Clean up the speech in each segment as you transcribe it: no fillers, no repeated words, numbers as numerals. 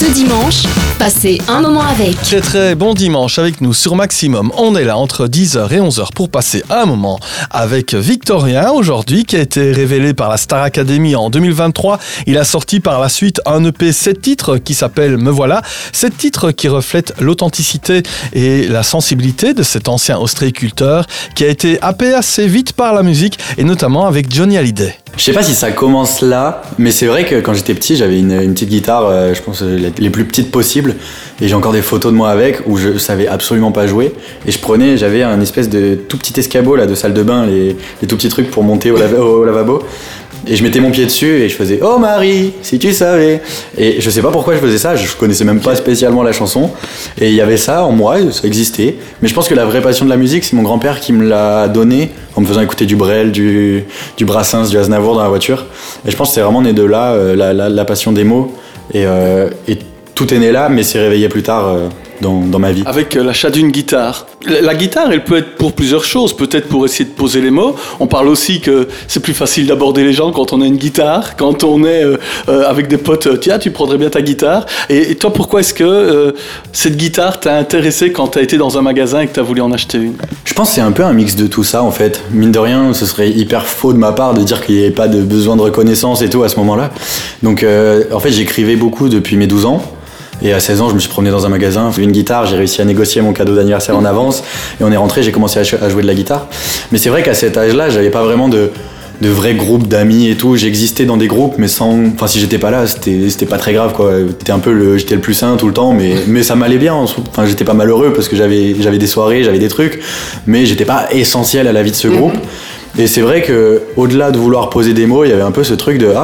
Ce dimanche, passez un moment avec. Très très bon dimanche avec nous sur Maximum. On est là entre 10h et 11h pour passer un moment avec Victorien aujourd'hui qui a été révélé par la Star Academy en 2023. Il a sorti par la suite un EP 7 titres qui s'appelle Me Voilà. 7 titres qui reflètent l'authenticité et la sensibilité de cet ancien ostréiculteur qui a été happé assez vite par la musique et notamment avec Johnny Hallyday. Je sais pas si ça commence là, mais c'est vrai que quand j'étais petit, j'avais une petite guitare, je pense les plus petites possibles, et j'ai encore des photos de moi avec où je savais absolument pas jouer. Et j'avais un espèce de tout petit escabeau là de salle de bain, les tout petits trucs pour monter au lavabo. Et je mettais mon pied dessus et je faisais « Oh Marie, si tu savais !» Et je sais pas pourquoi je faisais ça, je connaissais même pas spécialement la chanson. Et il y avait ça en moi, ça existait. Mais je pense que la vraie passion de la musique, c'est mon grand-père qui me l'a donné en me faisant écouter du Brel, du Brassens, du Aznavour dans la voiture. Et je pense que c'est vraiment né de là, la passion des mots. Et tout est né là, mais s'est réveillé plus tard dans ma vie. Avec l'achat d'une guitare. La guitare, elle peut être pour plusieurs choses. Peut-être pour essayer de poser les mots. On parle aussi que c'est plus facile d'aborder les gens quand on a une guitare, quand on est avec des potes. Tiens, tu prendrais bien ta guitare. Et toi, pourquoi est-ce que cette guitare t'a intéressé quand t'as été dans un magasin et que t'as voulu en acheter une ? Je pense que c'est un peu un mix de tout ça en fait. Mine de rien, ce serait hyper faux de ma part de dire qu'il n'y avait pas de besoin de reconnaissance et tout à ce moment-là. Donc en fait, j'écrivais beaucoup depuis mes 12 ans. Et à 16 ans, je me suis promené dans un magasin, j'ai eu une guitare, j'ai réussi à négocier mon cadeau d'anniversaire en avance. Et on est rentré, j'ai commencé à jouer de la guitare. Mais c'est vrai qu'à cet âge-là, j'avais pas vraiment de vrais groupes d'amis et tout. J'existais dans des groupes, mais enfin, si j'étais pas là, c'était pas très grave, quoi. J'étais le plus sain tout le temps, mais ça m'allait bien. Enfin, j'étais pas malheureux parce que j'avais des soirées, j'avais des trucs, mais j'étais pas essentiel à la vie de ce groupe. Et c'est vrai que, au-delà de vouloir poser des mots, il y avait un peu ce truc de,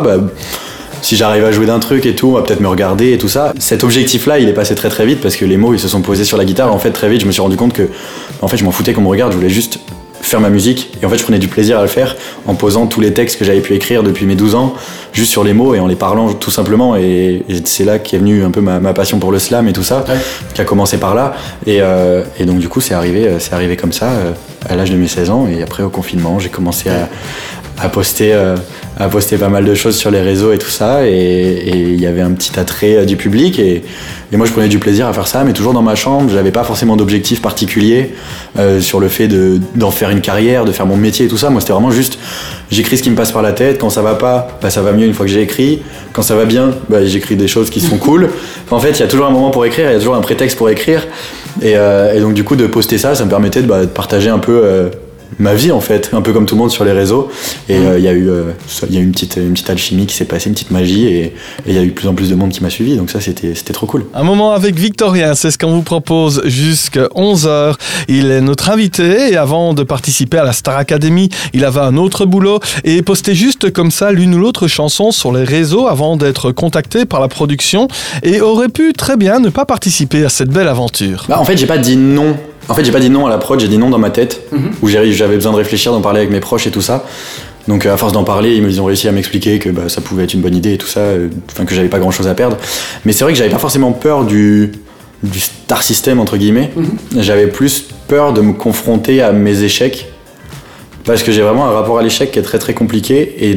si j'arrive à jouer d'un truc et tout, on va peut-être me regarder et tout ça. Cet objectif-là, il est passé très très vite parce que les mots, ils se sont posés sur la guitare. En fait, très vite, je me suis rendu compte que, en fait, je m'en foutais qu'on me regarde, je voulais juste faire ma musique. Et en fait, je prenais du plaisir à le faire en posant tous les textes que j'avais pu écrire depuis mes 12 ans, juste sur les mots et en les parlant tout simplement. Et c'est là qu'est venue un peu ma passion pour le slam et tout ça, qui a commencé par là. Et donc, du coup, c'est arrivé comme ça, à l'âge de mes 16 ans. Et après, au confinement, j'ai commencé à poster pas mal de choses sur les réseaux et tout ça, et il y avait un petit attrait du public, et moi je prenais du plaisir à faire ça, mais toujours dans ma chambre. J'avais pas forcément d'objectif particulier sur le fait d'en faire une carrière, de faire mon métier et tout ça. Moi c'était vraiment juste, j'écris ce qui me passe par la tête. Quand ça va pas, ça va mieux une fois que j'ai écrit. Quand ça va bien, j'écris des choses qui sont cool. Enfin, en fait, il y a toujours un moment pour écrire, il y a toujours un prétexte pour écrire, et donc du coup de poster ça me permettait de partager un peu ma vie en fait, un peu comme tout le monde sur les réseaux. Et il y a eu une petite alchimie qui s'est passée, une petite magie, et il y a eu de plus en plus de monde qui m'a suivi, donc ça c'était trop cool. Un moment avec Victorien, c'est ce qu'on vous propose jusqu'à 11h. Il est notre invité, et avant de participer à la Star Academy, il avait un autre boulot et postait juste comme ça l'une ou l'autre chanson sur les réseaux avant d'être contacté par la production, et aurait pu très bien ne pas participer à cette belle aventure. En fait, j'ai pas dit non. À la prod, j'ai dit non dans ma tête, où j'avais besoin de réfléchir, d'en parler avec mes proches et tout ça. Donc à force d'en parler, ils ont réussi à m'expliquer que ça pouvait être une bonne idée et tout ça, que j'avais pas grand chose à perdre. Mais c'est vrai que j'avais pas forcément peur du star system entre guillemets. J'avais plus peur de me confronter à mes échecs, parce que j'ai vraiment un rapport à l'échec qui est très très compliqué, et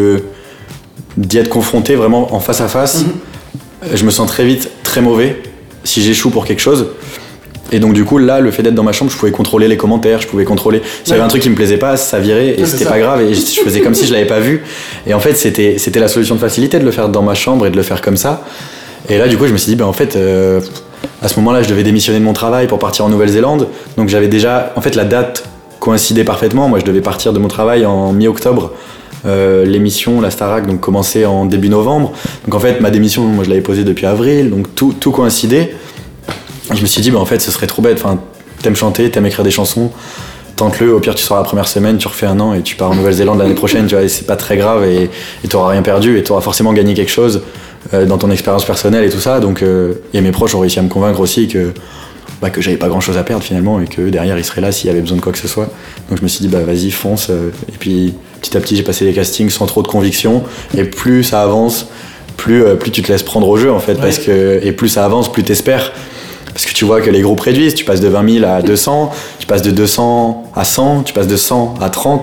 d'y être confronté vraiment en face à face, je me sens très vite très mauvais si j'échoue pour quelque chose. Et donc du coup là, le fait d'être dans ma chambre, je pouvais contrôler les commentaires, je pouvais contrôler s'il y avait un truc qui me plaisait pas, ça virait, et c'était pas grave, et je faisais comme si je l'avais pas vu. Et en fait c'était la solution de facilité de le faire dans ma chambre et de le faire comme ça. Et là du coup je me suis dit en fait à ce moment-là je devais démissionner de mon travail pour partir en Nouvelle-Zélande. Donc j'avais déjà, en fait la date coïncidait parfaitement. Moi je devais partir de mon travail en mi-octobre. L'émission, la Starac, donc commençait en début novembre. Donc en fait ma démission, moi je l'avais posée depuis avril, donc tout coïncidait. Je me suis dit, en fait, ce serait trop bête. Enfin, t'aimes chanter, t'aimes écrire des chansons, tente-le. Au pire, tu sors la première semaine, tu refais un an et tu pars en Nouvelle-Zélande l'année prochaine. Tu vois, et c'est pas très grave, et t'auras rien perdu, et t'auras forcément gagné quelque chose dans ton expérience personnelle et tout ça. Donc, et mes proches ont réussi à me convaincre aussi que j'avais pas grand chose à perdre finalement, et que derrière ils seraient là s'il y avait besoin de quoi que ce soit. Donc je me suis dit, vas-y, fonce. Et puis petit à petit, j'ai passé les castings sans trop de conviction, et plus ça avance, plus tu te laisses prendre au jeu en fait, et plus ça avance, plus t'espères. Parce que tu vois que les groupes réduisent, tu passes de 20 000 à 200, tu passes de 200 à 100, tu passes de 100 à 30,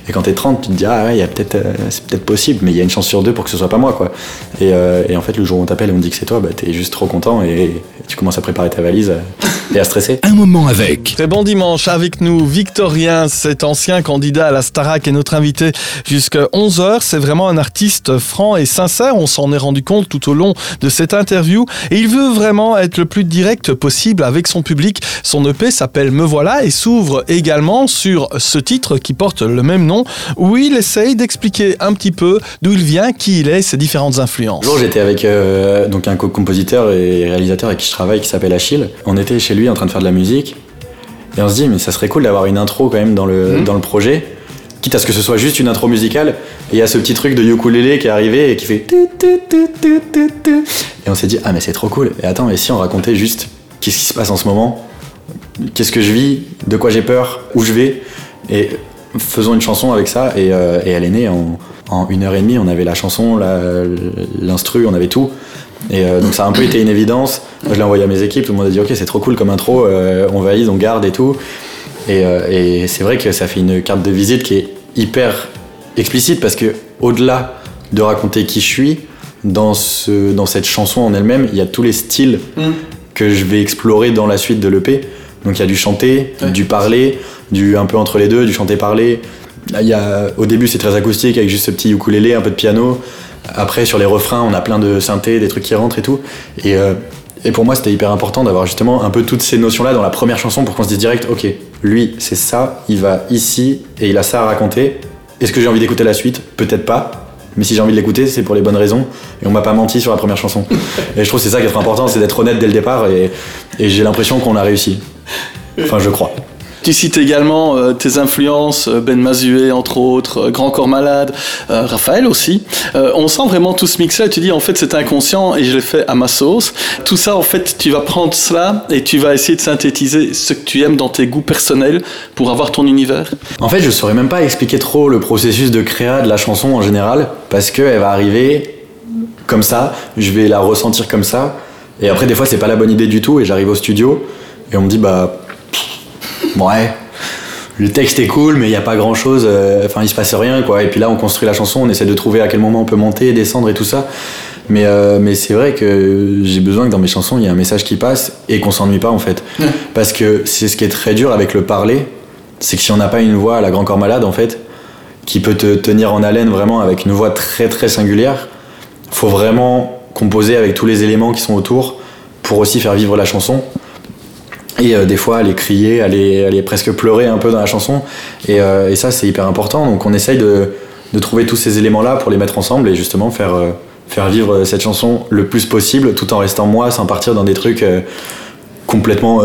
Et quand t'es 30, tu te dis, ah ouais, c'est peut-être possible, mais il y a une chance sur 2 pour que ce soit pas moi, quoi. Et en fait, le jour où on t'appelle et on te dit que c'est toi, bah, t'es juste trop content et tu commences à préparer ta valise et à stresser. Un moment avec. Très bon dimanche avec nous, Victorien, cet ancien candidat à la Starac est notre invité jusqu'à 11h. C'est vraiment un artiste franc et sincère, on s'en est rendu compte tout au long de cette interview. Et il veut vraiment être le plus direct possible avec son public. Son EP s'appelle Me Voilà et s'ouvre également sur ce titre qui porte le même nom, où il essaye d'expliquer un petit peu d'où il vient, qui il est, ses différentes influences. Un jour, j'étais avec donc un compositeur et réalisateur avec qui je travaille qui s'appelle Achille. On était chez lui en train de faire de la musique et on se dit mais ça serait cool d'avoir une intro quand même dans le projet, quitte à ce que ce soit juste une intro musicale. Et il y a ce petit truc de ukulélé qui est arrivé et qui fait et on s'est dit ah mais c'est trop cool. Et attends, et si on racontait juste qu'est-ce qui se passe en ce moment, qu'est-ce que je vis, de quoi j'ai peur, où je vais, et faisons une chanson avec ça. Et elle est née en 1h30. On avait la chanson, l'instru, on avait tout. Et donc ça a un peu été une évidence. Moi, je l'ai envoyé à mes équipes, tout le monde a dit ok c'est trop cool comme intro, on valide, on garde et tout. Et c'est vrai que ça fait une carte de visite qui est hyper explicite parce que au-delà de raconter qui je suis, dans cette chanson en elle-même, il y a tous les styles que je vais explorer dans la suite de l'EP. Donc il y a du chanter, du parler, du un peu entre les deux, du chanter-parler. Au début c'est très acoustique avec juste ce petit ukulélé, un peu de piano. Après sur les refrains on a plein de synthés, des trucs qui rentrent et tout. Et pour moi c'était hyper important d'avoir justement un peu toutes ces notions-là dans la première chanson pour qu'on se dise direct ok, lui c'est ça, il va ici et il a ça à raconter. Est-ce que j'ai envie d'écouter la suite ? Peut-être pas. Mais si j'ai envie de l'écouter, c'est pour les bonnes raisons. Et on m'a pas menti sur la première chanson. Et je trouve que c'est ça qui est très important, c'est d'être honnête dès le départ. Et j'ai l'impression qu'on a réussi. Enfin, je crois. Tu cites également tes influences, Ben Mazué entre autres, Grand Corps Malade, Raphaël aussi. On sent vraiment tout ce mix-là et tu dis en fait c'est inconscient et je l'ai fait à ma sauce. Tout ça en fait tu vas prendre cela et tu vas essayer de synthétiser ce que tu aimes dans tes goûts personnels pour avoir ton univers. En fait je saurais même pas expliquer trop le processus de créa de la chanson en général parce qu'elle va arriver comme ça, je vais la ressentir comme ça et après des fois c'est pas la bonne idée du tout et j'arrive au studio et on me dit bah ouais, le texte est cool, mais il n'y a pas grand chose, enfin il se passe rien quoi. Et puis là on construit la chanson, on essaie de trouver à quel moment on peut monter, descendre et tout ça. Mais c'est vrai que j'ai besoin que dans mes chansons il y ait un message qui passe et qu'on s'ennuie pas en fait. Parce que c'est ce qui est très dur avec le parler, c'est que si on n'a pas une voix à la Grand Corps Malade en fait, qui peut te tenir en haleine vraiment avec une voix très très singulière, faut vraiment composer avec tous les éléments qui sont autour pour aussi faire vivre la chanson. Et des fois aller crier, aller presque pleurer un peu dans la chanson et ça c'est hyper important, donc on essaye de trouver tous ces éléments là pour les mettre ensemble et justement faire vivre cette chanson le plus possible tout en restant moi sans partir dans des trucs complètement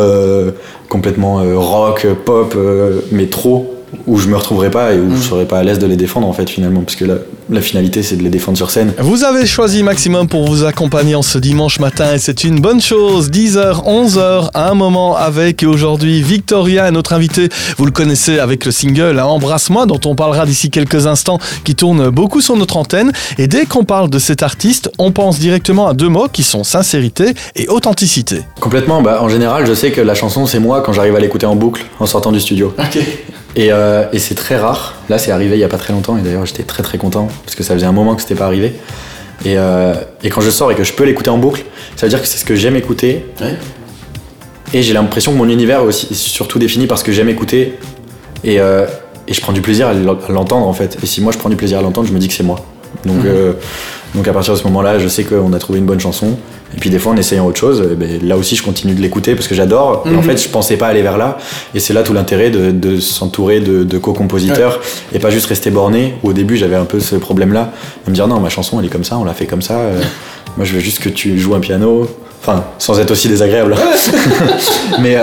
rock, pop, mais trop où je me retrouverai pas et où je serais pas à l'aise de les défendre en fait finalement, parce que la finalité c'est de les défendre sur scène. Vous avez choisi Maximum pour vous accompagner en ce dimanche matin et c'est une bonne chose. 10h, 11h, un moment avec, et aujourd'hui Victorien est notre invité. Vous le connaissez avec le single Embrasse-moi dont on parlera d'ici quelques instants, qui tourne beaucoup sur notre antenne. Et dès qu'on parle de cet artiste, on pense directement à deux mots qui sont sincérité et authenticité. Complètement, en général je sais que la chanson c'est moi quand j'arrive à l'écouter en boucle en sortant du studio. Ok. Et c'est très rare. Là, c'est arrivé il y a pas très longtemps et d'ailleurs j'étais très très content parce que ça faisait un moment que c'était pas arrivé. Et quand je sors et que je peux l'écouter en boucle, ça veut dire que c'est ce que j'aime écouter. Ouais. Et j'ai l'impression que mon univers est aussi surtout défini par ce que j'aime écouter. Et je prends du plaisir à l'entendre en fait. Et si moi je prends du plaisir à l'entendre, je me dis que c'est moi. Donc à partir de ce moment-là, je sais qu'on a trouvé une bonne chanson. Et puis des fois en essayant autre chose, là aussi je continue de l'écouter parce que j'adore. Et en fait je pensais pas aller vers là. Et c'est là tout l'intérêt de s'entourer de co-compositeurs et pas juste rester borné. Où au début j'avais un peu ce problème-là, de me dire non ma chanson elle est comme ça, on l'a fait comme ça. Moi je veux juste que tu joues un piano. Enfin, sans être aussi désagréable. mais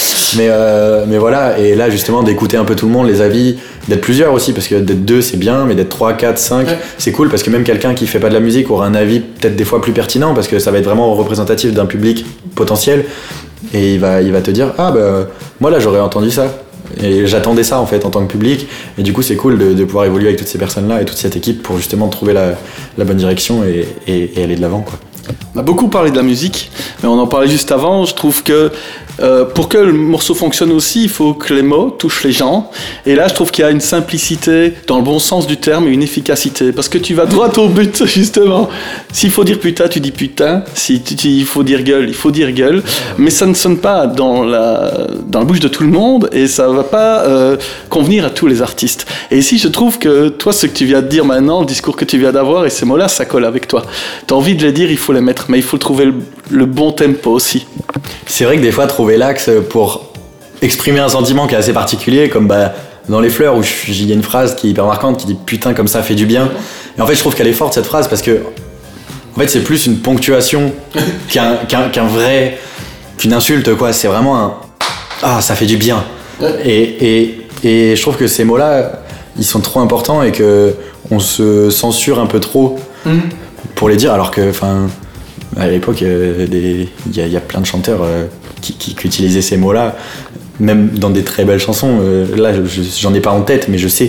voilà, et là justement d'écouter un peu tout le monde, les avis, d'être plusieurs aussi, parce que d'être 2 c'est bien, mais d'être 3, 4, 5 c'est cool, parce que même quelqu'un qui fait pas de la musique aura un avis peut-être des fois plus pertinent, parce que ça va être vraiment représentatif d'un public potentiel, et il va te dire moi là j'aurais entendu ça, et j'attendais ça en fait en tant que public, et du coup c'est cool de pouvoir évoluer avec toutes ces personnes là et toute cette équipe pour justement trouver la bonne direction et aller de l'avant quoi. On a beaucoup parlé de la musique, mais on en parlait juste avant. Je trouve que pour que le morceau fonctionne aussi, il faut que les mots touchent les gens. Et là, je trouve qu'il y a une simplicité dans le bon sens du terme et une efficacité. Parce que tu vas droit au but, justement. S'il faut dire putain, tu dis putain. Il faut dire gueule, il faut dire gueule. Mais ça ne sonne pas dans la bouche de tout le monde et ça ne va pas convenir à tous les artistes. Et ici, je trouve que toi, ce que tu viens de dire maintenant, le discours que tu viens d'avoir et ces mots-là, ça colle avec toi. Tu as envie de les dire, il faut les mettre. Mais il faut trouver le bon tempo aussi. C'est vrai que des fois, trouver l'axe pour exprimer un sentiment qui est assez particulier, comme dans Les Fleurs, où il y a une phrase qui est hyper marquante, qui dit « Putain, comme ça fait du bien ». Et en fait, je trouve qu'elle est forte, cette phrase, parce que en fait, c'est plus une ponctuation qu'une insulte, quoi. C'est vraiment un « Ah, ça fait du bien ». Et je trouve que ces mots-là, ils sont trop importants et qu'on se censure un peu trop pour les dire, alors que, à l'époque, il y a plein de chanteurs qui utilisaient ces mots-là, même dans des très belles chansons. Là, j'en ai pas en tête, mais je sais.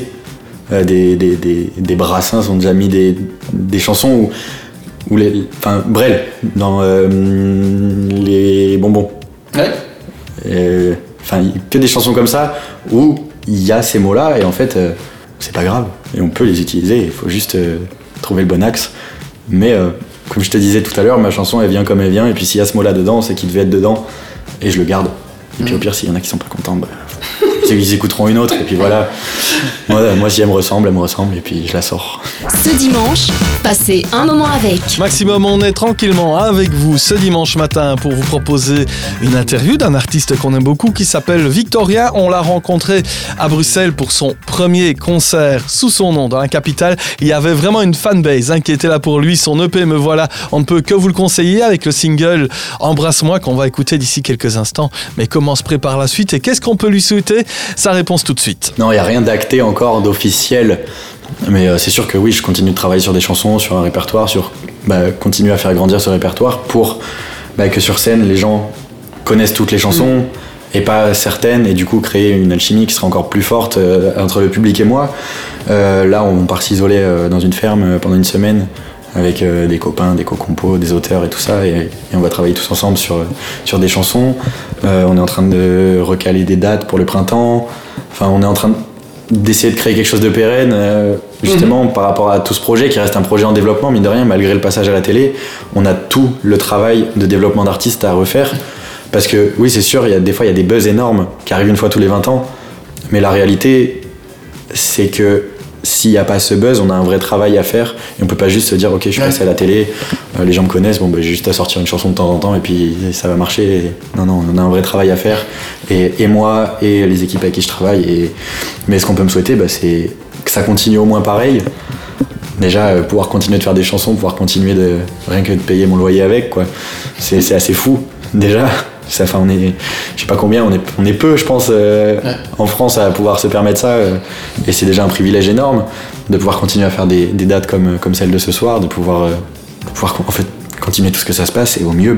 Des Brassens ont déjà mis des chansons où Brel, dans Les Bonbons. Ouais. Que des chansons comme ça, où il y a ces mots-là, et en fait, c'est pas grave. Et on peut les utiliser, il faut juste trouver le bon axe. Mais comme je te disais tout à l'heure, ma chanson elle vient comme elle vient, et puis s'il y a ce mot-là dedans, c'est qu'il devait être dedans, et je le garde. Et puis au pire, s'il y en a qui sont pas contents, ils écouteront une autre, et puis voilà. Moi si elle me ressemble, et puis je la sors. Ce dimanche, passez un moment avec. Maximum, on est tranquillement avec vous ce dimanche matin pour vous proposer une interview d'un artiste qu'on aime beaucoup qui s'appelle Victorien. On l'a rencontré à Bruxelles pour son premier concert sous son nom dans la capitale. Il y avait vraiment une fanbase qui était là pour lui. Son EP Me Voilà, on ne peut que vous le conseiller avec le single Embrasse-moi qu'on va écouter d'ici quelques instants. Mais comment se prépare la suite et qu'est-ce qu'on peut lui souhaiter? Sa réponse tout de suite. Non, il n'y a rien d'acté encore, d'officiel. Mais c'est sûr que oui, je continue de travailler sur des chansons, sur un répertoire, sur continuer à faire grandir ce répertoire pour que sur scène, les gens connaissent toutes les chansons et pas certaines, et du coup créer une alchimie qui sera encore plus forte entre le public et moi. Là, on part s'isoler dans une ferme pendant une semaine avec des copains, des co-compos, des auteurs et tout ça, et on va travailler tous ensemble sur des chansons. On est en train de recaler des dates pour le printemps. On est en train d'essayer de créer quelque chose de pérenne, justement par rapport à tout ce projet qui reste un projet en développement, mine de rien, malgré le passage à la télé. On a tout le travail de développement d'artistes à refaire, parce que oui, c'est sûr, des fois il y a des buzz énormes qui arrivent une fois tous les 20 ans, mais la réalité, c'est que s'il n'y a pas ce buzz, on a un vrai travail à faire, et on peut pas juste se dire ok, je suis passé à la télé, les gens me connaissent, j'ai juste à sortir une chanson de temps en temps et puis ça va marcher. Non, on a un vrai travail à faire, et moi et les équipes avec qui je travaille, mais ce qu'on peut me souhaiter, c'est que ça continue au moins pareil. Déjà, pouvoir continuer de faire des chansons, pouvoir continuer rien que de payer mon loyer avec, quoi. C'est assez fou, déjà. On est, je sais pas combien, on est peu, je pense, en France à pouvoir se permettre ça, et c'est déjà un privilège énorme de pouvoir continuer à faire des dates comme celle de ce soir, de pouvoir en fait continuer tout ce que ça se passe, et au mieux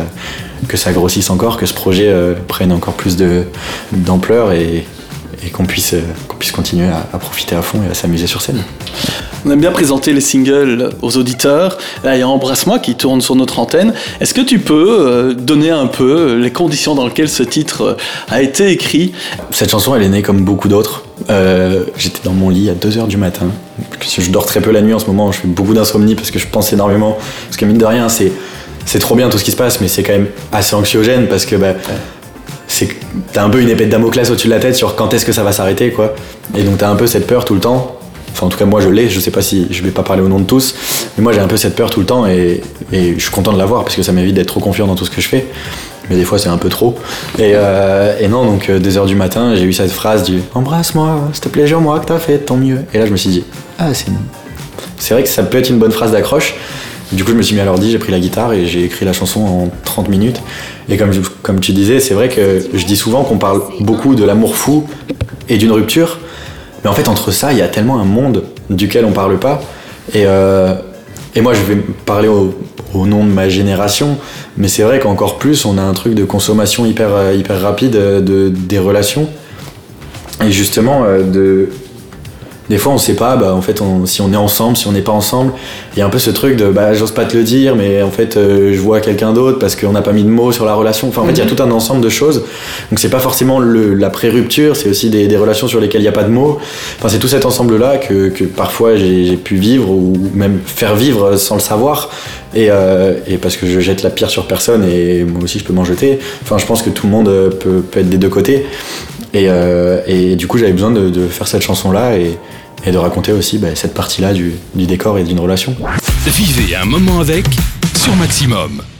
que ça grossisse encore, que ce projet prenne encore plus d'ampleur, et qu'on puisse continuer à profiter à fond et à s'amuser sur scène. On aime bien présenter les singles aux auditeurs. Là, il y a Embrasse-moi qui tourne sur notre antenne. Est-ce que tu peux donner un peu les conditions dans lesquelles ce titre a été écrit? Cette chanson, elle est née comme beaucoup d'autres. J'étais dans mon lit à 2h du matin. Je dors très peu la nuit en ce moment, je fais beaucoup d'insomnie parce que je pense énormément. Parce que mine de rien, c'est trop bien tout ce qui se passe, mais c'est quand même assez anxiogène parce que t'as un peu une épée de Damoclès au-dessus de la tête sur quand est-ce que ça va s'arrêter, quoi. Et donc t'as un peu cette peur tout le temps. Enfin, en tout cas, moi je l'ai, je sais pas si je vais pas parler au nom de tous, mais moi j'ai un peu cette peur tout le temps, et je suis content de l'avoir parce que ça m'évite d'être trop confiant dans tout ce que je fais. Mais des fois c'est un peu trop. Et non, donc 2h du matin, j'ai eu cette phrase du Embrasse-moi, s'il te plaît, jure-moi que t'as fait de ton mieux. Et là je me suis dit, c'est vrai que ça peut être une bonne phrase d'accroche. Du coup je me suis mis à l'ordi, j'ai pris la guitare et j'ai écrit la chanson en 30 minutes. Et comme tu disais, c'est vrai que je dis souvent qu'on parle beaucoup de l'amour fou et d'une rupture. Mais en fait, entre ça, il y a tellement un monde duquel on parle pas. Et moi, je vais parler au nom de ma génération, mais c'est vrai qu'encore plus, on a un truc de consommation hyper rapide des relations. Et justement, Des fois, on sait pas, en fait, si on est ensemble, si on n'est pas ensemble. Il y a un peu ce truc de, j'ose pas te le dire, mais en fait, je vois quelqu'un d'autre parce qu'on n'a pas mis de mots sur la relation. Enfin, en fait, il y a tout un ensemble de choses. Donc, c'est pas forcément la pré-rupture, c'est aussi des relations sur lesquelles il n'y a pas de mots. Enfin, c'est tout cet ensemble-là que parfois j'ai pu vivre ou même faire vivre sans le savoir. Et parce que je jette la pierre sur personne et moi aussi, je peux m'en jeter. Enfin, je pense que tout le monde peut être des deux côtés. Et du coup, j'avais besoin de faire cette chanson-là et de raconter aussi cette partie-là du décor et d'une relation. Vivez un moment avec sur Maximum.